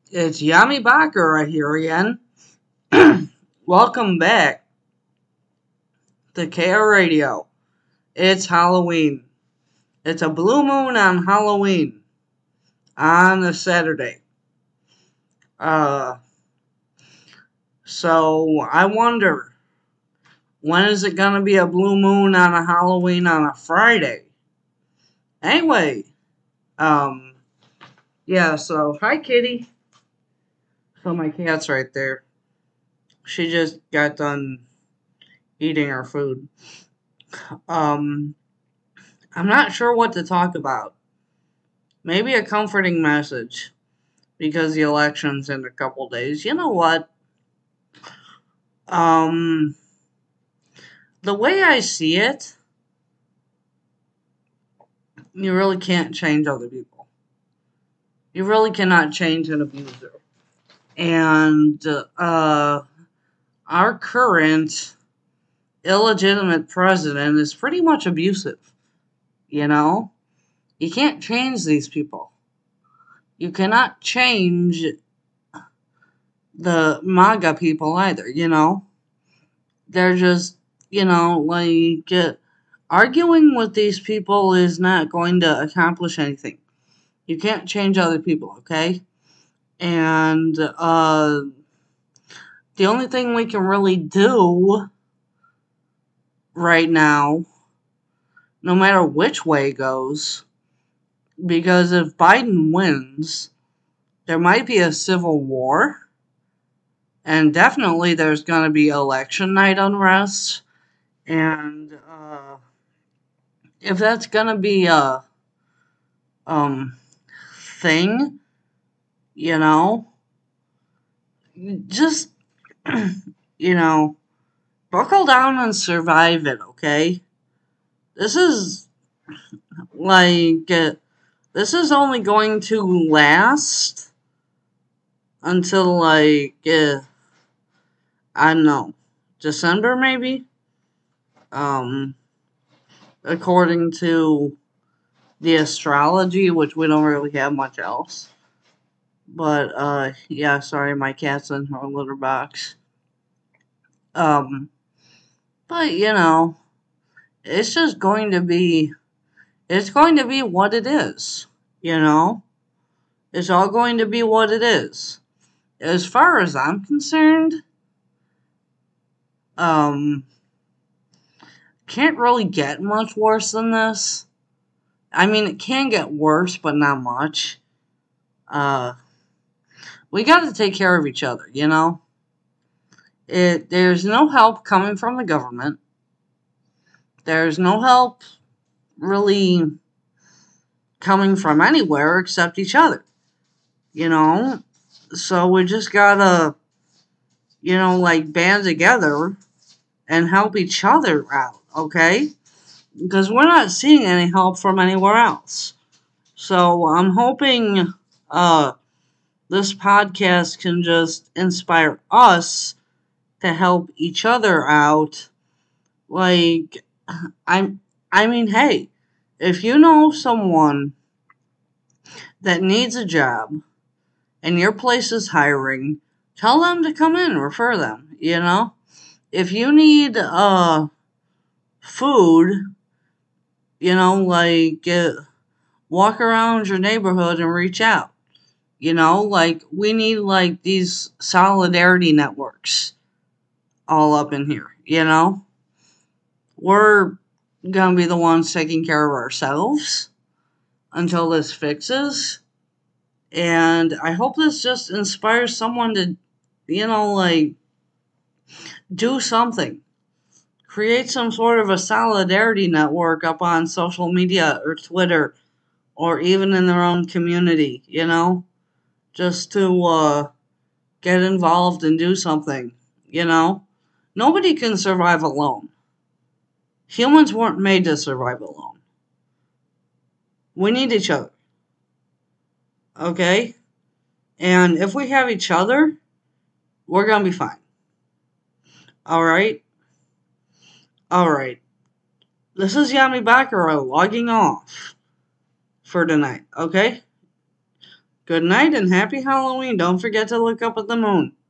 It's Yami Baker right here again. Welcome back to KR Radio. It's Halloween. It's a blue moon on Halloween on a Saturday. Uh, so I wonder, when is it gonna be a blue moon on a Halloween on a Friday? Anyway, um, yeah. So hi, Kitty. So my cat's right there. She just got done eating her food. Um, I'm not sure what to talk about. Maybe a comforting message because the election's in a couple days. You know what? Um, the way I see it, you really can't change other people. You really cannot change an abuser. And our current illegitimate president is pretty much abusive. You know? You can't change these people. You cannot change the MAGA people either, you know? They're just, arguing with these people is not going to accomplish anything. You can't change other people, okay? And the only thing we can really do right now, no matter which way it goes, because if Biden wins, there might be a civil war, and definitely there's going to be election night unrest, and if that's going to be a um thing, you know, just you know, buckle down and survive it, okay? This is like this is only going to last until I don't know, December maybe. Um, according to the astrology, which we don't really have much else. But yeah, sorry, my cat's in her litter box. Um, but it's just going to be it's going to be what it is, you know? It's all going to be what it is. As far as I'm concerned, um, can't really get much worse than this. I mean, it can get worse, but not much. Uh, we got to take care of each other, you know? There's no help coming from the government. There's no help really coming from anywhere except each other, you know? So we just gotta, band together and help each other out, okay? Because we're not seeing any help from anywhere else. So I'm hoping uh, this podcast can just inspire us to help each other out. Like, I'm, I mean, hey, if you know someone that needs a job and your place is hiring, tell them to come in, refer them, you know? If you need food, walk around your neighborhood and reach out. We need these solidarity networks all up in here, you know? We're gonna be the ones taking care of ourselves until this fixes. And I hope this just inspires someone to, do something. Create some sort of a solidarity network up on social media or Twitter or even in their own community, just to get involved and do something, you know? Nobody can survive alone. Humans weren't made to survive alone. We need each other, okay? And if we have each other, we're gonna be fine. Alright? Alright. This is Yami Bakura logging off for tonight, okay? Good night and happy Halloween. Don't forget to look up at the moon.